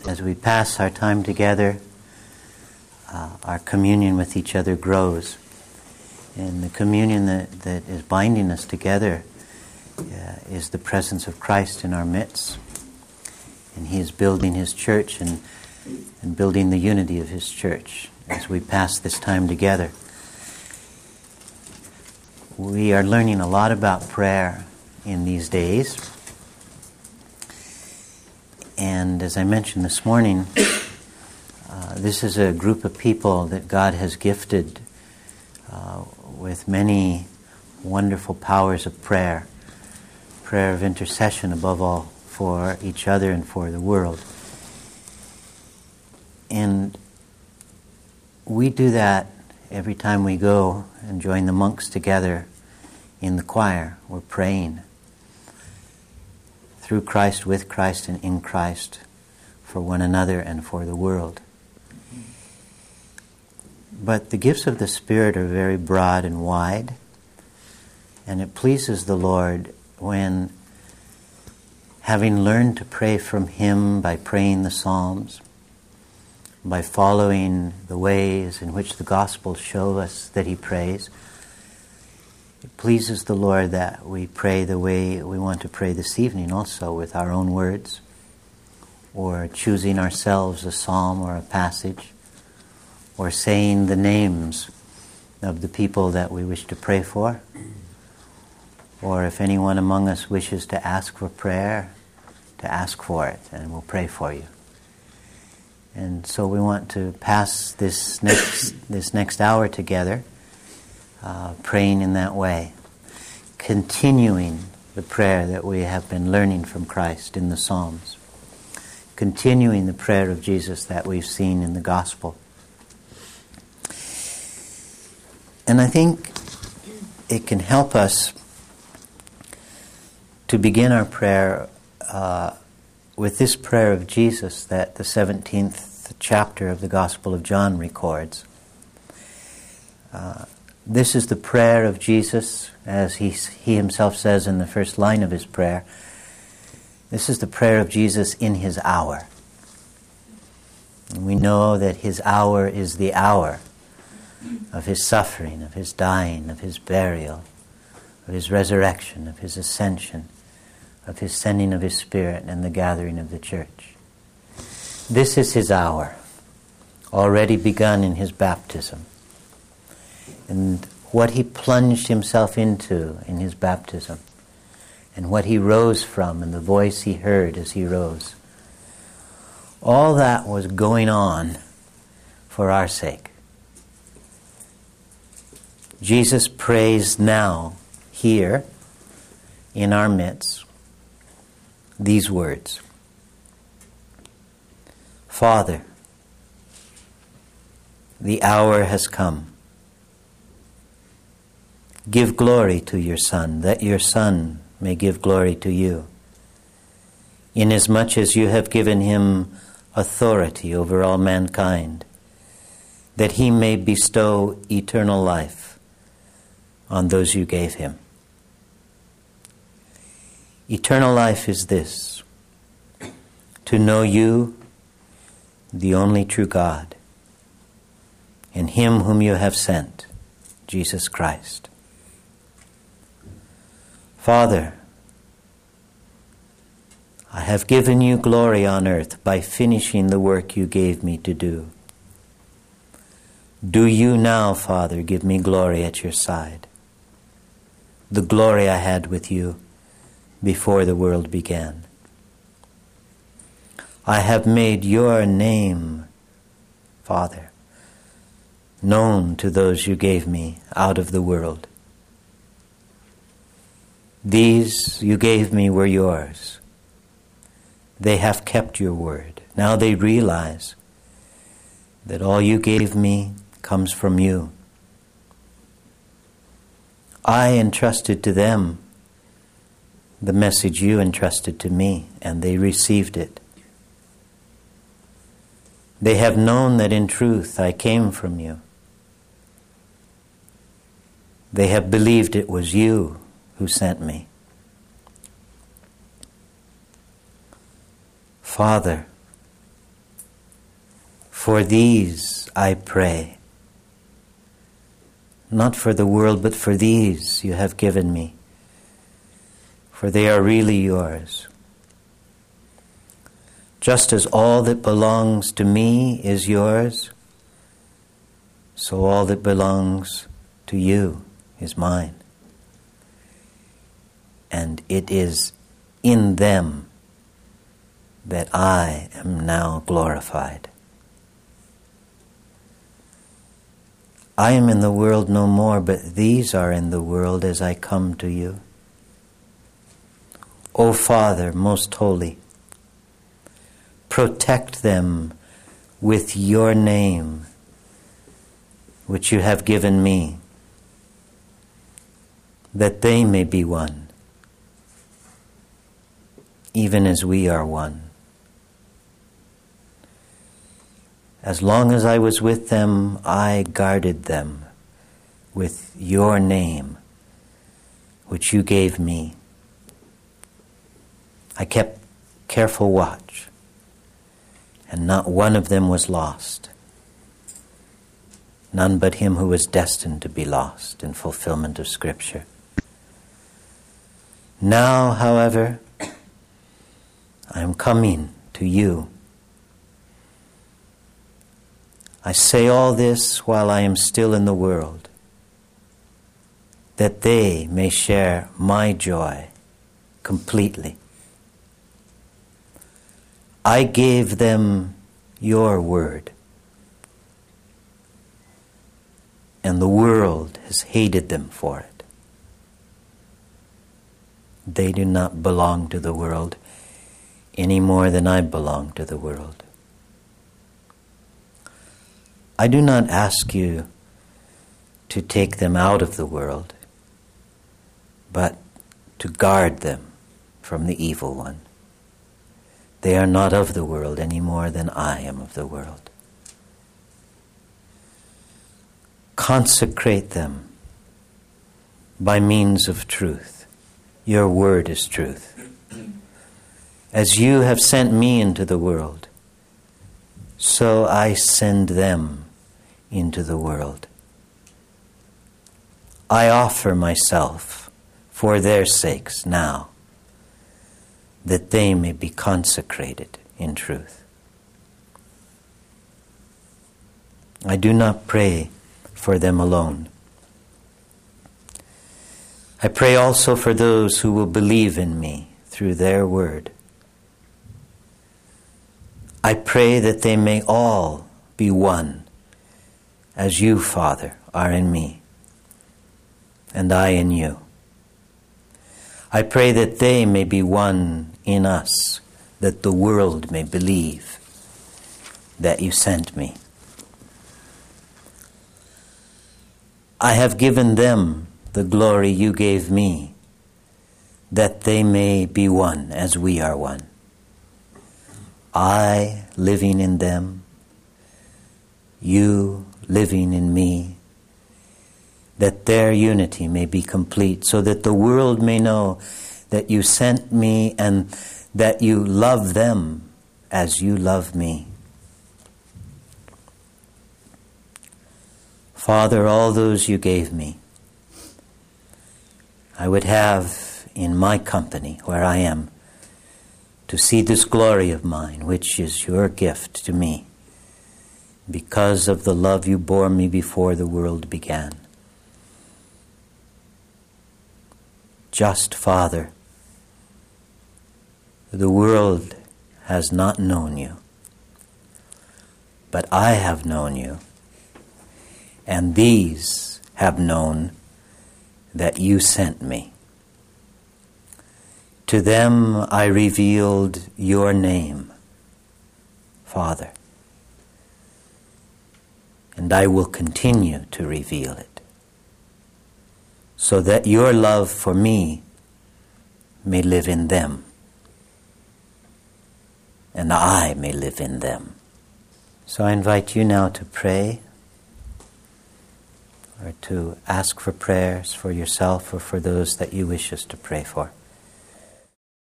As we pass our time together, our communion with each other grows. And the communion that is binding us together is the presence of Christ in our midst. And He is building His church and building the unity of His church as we pass this time together. We are learning a lot about prayer in these days. And as I mentioned this morning, this is a group of people that God has gifted with many wonderful powers of prayer of intercession above all for each other and for the world. And we do that every time we go and join the monks together in the choir. We're praying through Christ, with Christ, and in Christ, for one another and for the world. But the gifts of the Spirit are very broad and wide, and it pleases the Lord when, having learned to pray from Him by praying the Psalms, by following the ways in which the Gospels show us that He prays, it pleases the Lord that we pray the way we want to pray this evening also, with our own words, or choosing ourselves a psalm or a passage, or saying the names of the people that we wish to pray for, or if anyone among us wishes to ask for prayer, to ask for it, and we'll pray for you. And so we want to pass this next hour together, praying in that way, continuing the prayer that we have been learning from Christ in the Psalms, continuing the prayer of Jesus that we've seen in the Gospel. And I think it can help us to begin our prayer with this prayer of Jesus that the 17th chapter of the Gospel of John records. This is the prayer of Jesus, as he himself says in the first line of his prayer. This is the prayer of Jesus in His hour. And we know that His hour is the hour of His suffering, of His dying, of His burial, of His resurrection, of His ascension, of His sending of His Spirit and the gathering of the church. This is His hour, already begun in His baptism. And what He plunged Himself into in His baptism, and what He rose from, and the voice He heard as He rose, all that was going on for our sake. Jesus prays now, here, in our midst, these words: Father, the hour has come. Give glory to your Son, that your Son may give glory to you, inasmuch as you have given Him authority over all mankind, that He may bestow eternal life on those you gave Him. Eternal life is this: to know you, the only true God, and Him whom you have sent, Jesus Christ. Father, I have given you glory on earth by finishing the work you gave me to do. Do you now, Father, give me glory at your side, the glory I had with you before the world began. I have made your name, Father, known to those you gave me out of the world. These you gave me were yours. They have kept your word. Now they realize that all you gave me comes from you. I entrusted to them the message you entrusted to me, and they received it. They have known that in truth I came from you. They have believed it was you who sent me. Father, For these I pray. Not for the world, but for these you have given me. For they are really yours. Just as all that belongs to me is yours, so all that belongs to you is mine. And it is in them that I am now glorified. I am in the world no more, but these are in the world as I come to you. O Father, most holy, protect them with your name, which you have given me, that they may be one, even as we are one. As long as I was with them, I guarded them with your name, which you gave me. I kept careful watch, and not one of them was lost. None but him who was destined to be lost in fulfillment of Scripture. Now, however, I am coming to you. I say all this while I am still in the world, that they may share my joy completely. I gave them your word, and the world has hated them for it. They do not belong to the world any more than I belong to the world. I do not ask you to take them out of the world, but to guard them from the evil one. They are not of the world any more than I am of the world. Consecrate them by means of truth. Your word is truth. As you have sent me into the world, so I send them into the world. I offer myself for their sakes now, that they may be consecrated in truth. I do not pray for them alone. I pray also for those who will believe in me through their word. I pray that they may all be one, as you, Father, are in me, and I in you. I pray that they may be one in us, that the world may believe that you sent me. I have given them the glory you gave me, that they may be one as we are one. I living in them, you living in me, that their unity may be complete, so that the world may know that you sent me and that you love them as you love me. Father, all those you gave me, I would have in my company where I am, to see this glory of mine, which is your gift to me, because of the love you bore me before the world began. Just Father, the world has not known you, but I have known you, and these have known that you sent me. To them I revealed your name, Father, and I will continue to reveal it, so that your love for me may live in them, and I may live in them. So I invite you now to pray, or to ask for prayers for yourself or for those that you wish us to pray for.